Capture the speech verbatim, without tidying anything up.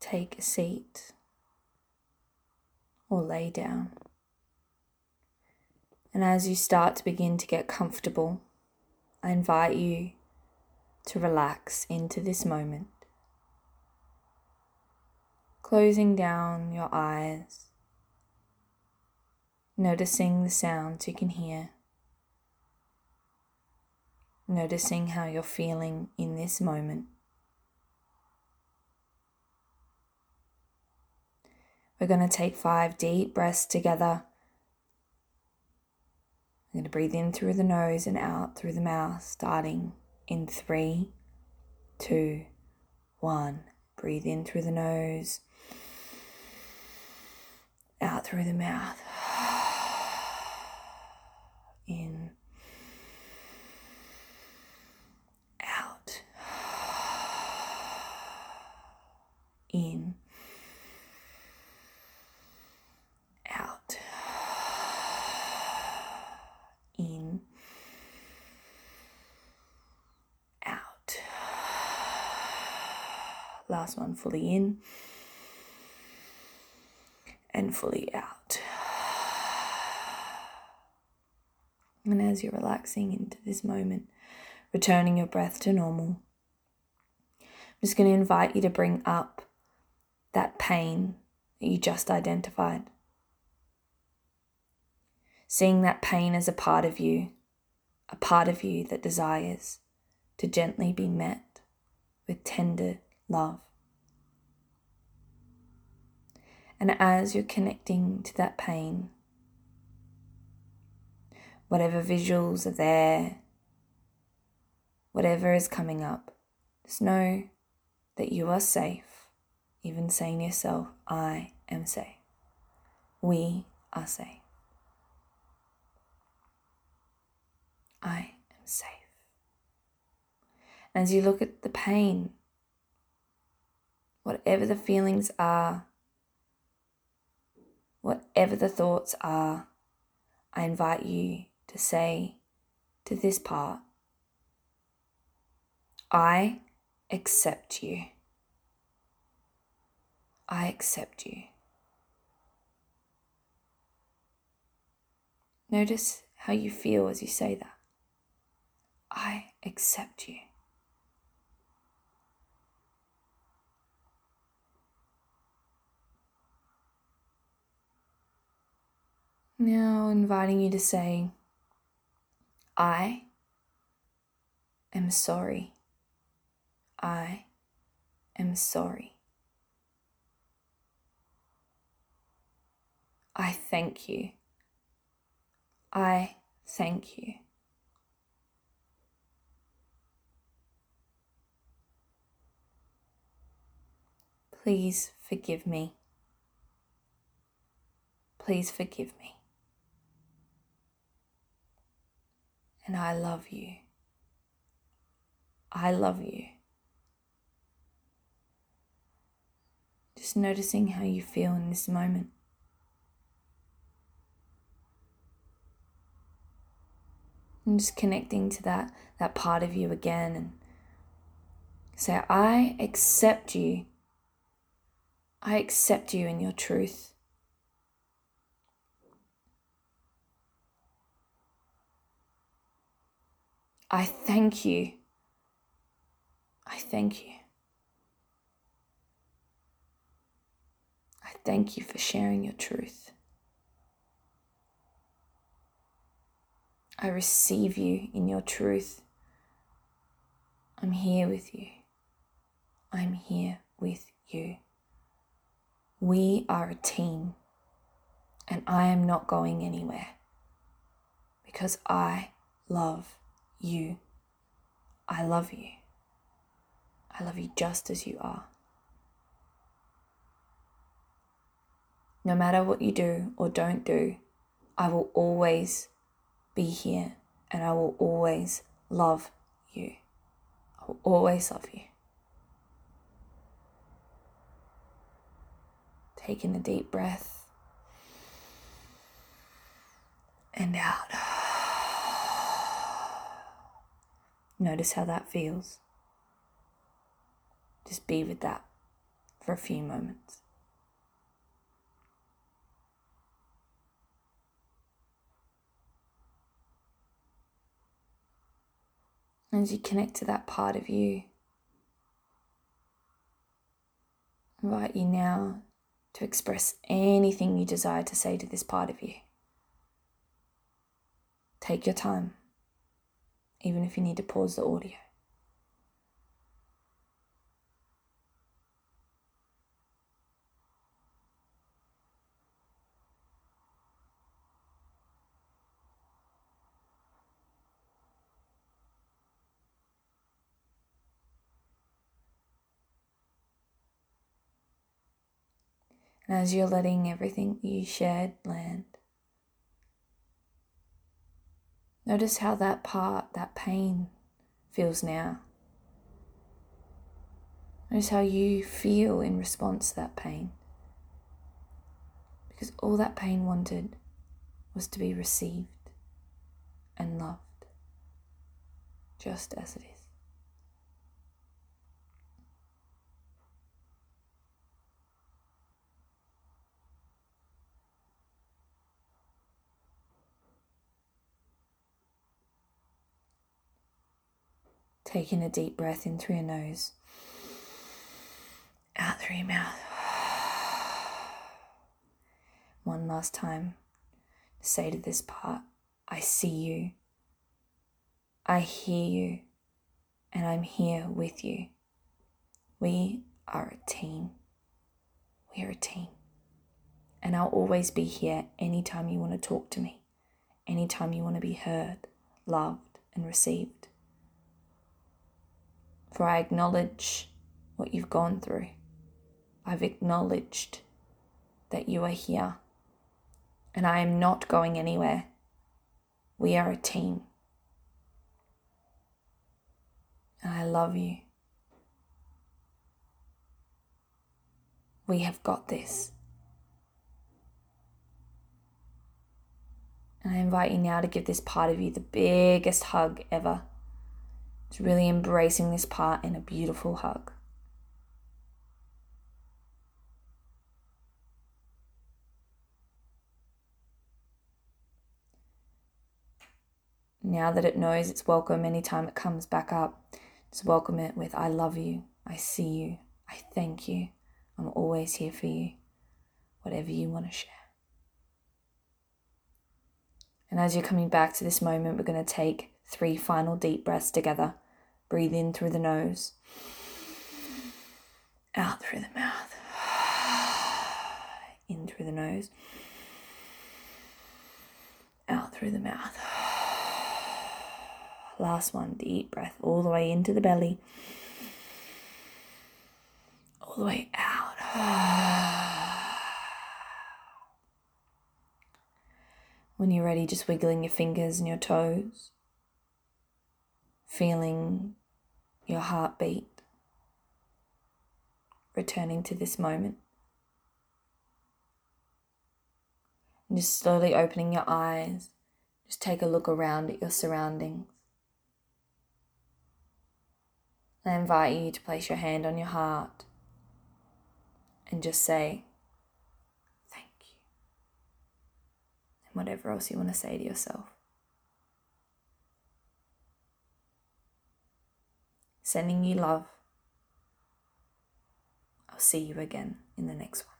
take a seat or lay down. And as you start to begin to get comfortable, I invite you to relax into this moment, closing down your eyes, noticing the sounds you can hear, noticing how you're feeling in this moment. We're going to take five deep breaths together. I'm going to breathe in through the nose and out through the mouth, starting in three, two, one. Breathe in through the nose, out through the mouth. In, out, in, out, in, out. Last one, fully in and fully out. And as you're relaxing into this moment, returning your breath to normal, I'm just going to invite you to bring up that pain that you just identified. Seeing that pain as a part of you, a part of you that desires to gently be met with tender love. And as you're connecting to that pain, whatever visuals are there, whatever is coming up, just know that you are safe. Even saying to yourself, I am safe. We are safe. I am safe. And as you look at the pain, whatever the feelings are, whatever the thoughts are, I invite you to say to this part, I accept you. I accept you. Notice how you feel as you say that. I accept you. Now inviting you to say, I am sorry. I am sorry. I thank you. I thank you. Please forgive me. Please forgive me. And I love you. I love you. Just noticing how you feel in this moment. And just connecting to that, that part of you again and say, I accept you. I accept you in your truth. I thank you. I thank you. I thank you for sharing your truth. I receive you in your truth. I'm here with you. I'm here with you. We are a team, and I am not going anywhere because I love you. I love you. I love you just as you are. No matter what you do or don't do, I will always be here and I will always love you. I will always love you. Taking a deep breath and out. Notice how that feels. Just be with that for a few moments. As you connect to that part of you, I invite you now to express anything you desire to say to this part of you. Take your time, even if you need to pause the audio. And as you're letting everything you shared land, notice how that part, that pain, feels now. Notice how you feel in response to that pain. Because all that pain wanted was to be received and loved, just as it is. Taking a deep breath in through your nose, out through your mouth. One last time, say to this part, I see you, I hear you, and I'm here with you. We are a team. We are a team. And I'll always be here anytime you want to talk to me, anytime you want to be heard, loved, and received. For I acknowledge what you've gone through. I've acknowledged that you are here, and I am not going anywhere. We are a team. And I love you. We have got this. And I invite you now to give this part of you the biggest hug ever. It's really embracing this part in a beautiful hug. Now that it knows it's welcome anytime it comes back up, just welcome it with, I love you, I see you, I thank you, I'm always here for you, whatever you want to share. And as you're coming back to this moment, we're going to take three final deep breaths together. Breathe in through the nose, out through the mouth, in through the nose, out through the mouth. Last one, deep breath all the way into the belly, all the way out. When you're ready, just wiggling your fingers and your toes, feeling your heartbeat, returning to this moment. And just slowly opening your eyes, just take a look around at your surroundings. I invite you to place your hand on your heart and just say, thank you. And whatever else you want to say to yourself. Sending you love. I'll see you again in the next one.